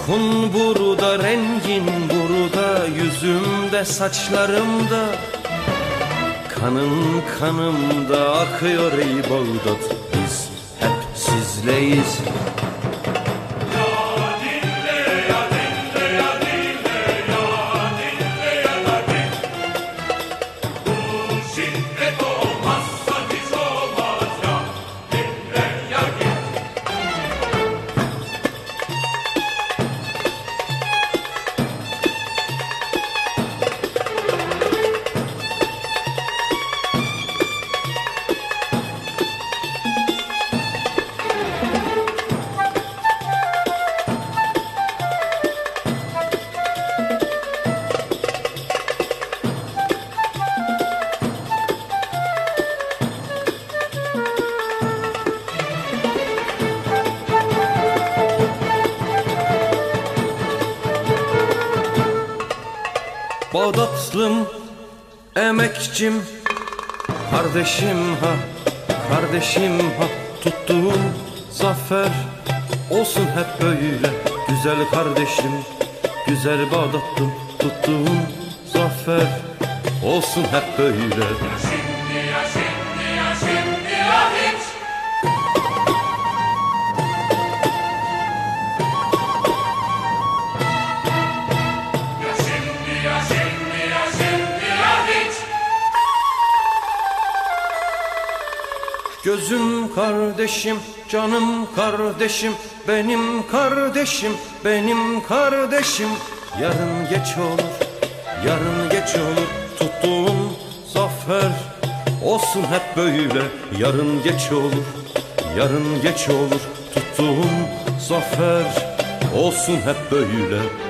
Kokun burada, rengin burada, yüzümde, saçlarımda. Kanın kanımda akıyor ey Bağdat, biz hep sizleyiz. Bağdatlım, emekçim, kardeşim ha, kardeşim ha. Tuttuğum zafer olsun hep böyle, güzel kardeşim, güzel Bağdatlım. Tuttuğum zafer olsun hep böyle. Gözüm kardeşim, canım kardeşim, benim kardeşim, benim kardeşim. Yarın geç olur, yarın geç olur, tuttuğum zafer olsun hep böyle. Yarın geç olur, yarın geç olur, tuttuğum zafer olsun hep böyle.